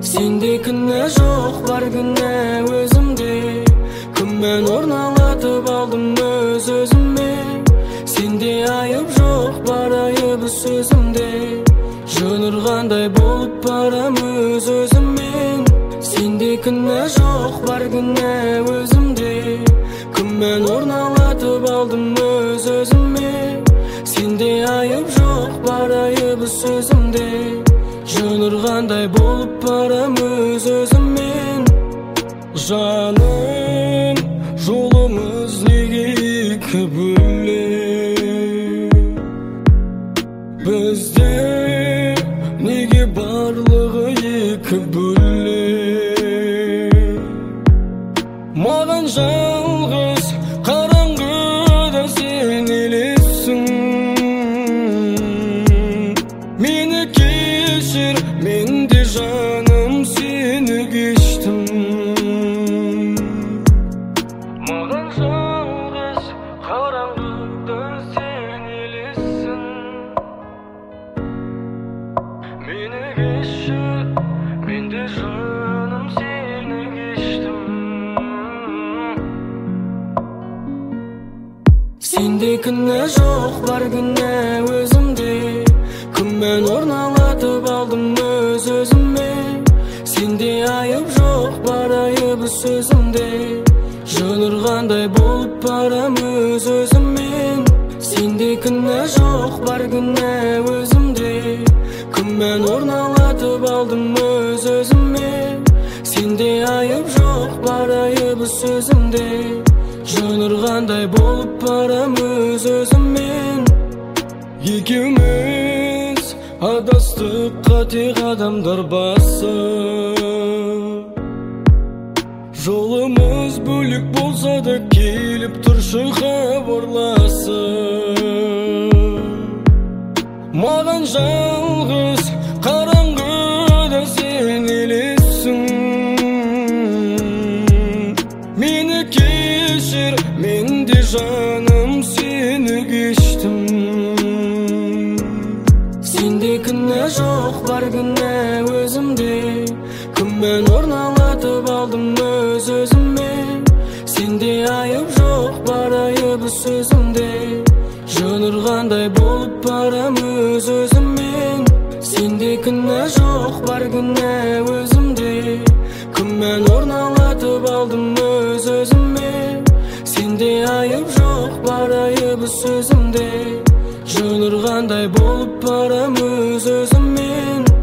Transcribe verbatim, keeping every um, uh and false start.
Сенде күнә жоқ, бар күнә өзімде. Күмән орналатып алдым өз өзіме. Сенде айып жоқ, бар айыбы сөзімде. Жын ұрғандай болып барам өз өзіммен. Сенде күнә жоқ, бар күнә өзімде. Күмән орналатып алдым өз өзіме. Сенде айып жоқ, бар айыбы сөзімде. Жын ұрғандай болып барам өз өзіммен. Жаным, жолымыз неге екі бөлек? Бізде неге барлығы екі бөлек? Маған жалғыз қараңғыда сен елессің. Мені кешір, мен де жаным сені кештім. Маған жалғыз қараңғыда сен елессің. Мені кешір, мен де жаным сені кештім. Сенде күнә жоқ, бар күнә өзімде. Күмән орналатып алдым өз өзіме. Сенде айып жоқ, бар айыбы сөзімде. Жын ұрғандай болып барам өз өзіммен. Сенде күнә жоқ, бар күнә өзімде. Күмән орналатып алдым өз өзіме. Сенде айып жоқ, бар айыбы сөзімде. Жын ұрғандай болып барам өз өзіммен. Екеуміз адастық, қате қадамдар басып. Жолымыз бөлек болса да келіп тұршы хабарласып. Маған жалғыз қараңғыда сен елессің. Мені кешір, мен де жаным сені кештім. Сенде күнә жоқ, бар күнә өзімде. Күмән орналатып алдым өз өзіме. Сенде айып жоқ, бар айыбы сөзімде. Жын ұрғандай болып барам өз өзіммен. Сенде күнә жоқ, бар күнә өзімде. Күмән орналатып алдым өз өзіме. Сенде айып жоқ, бар айыбы сөзімде. Жын ұрғандай болып барам өз өзіммен.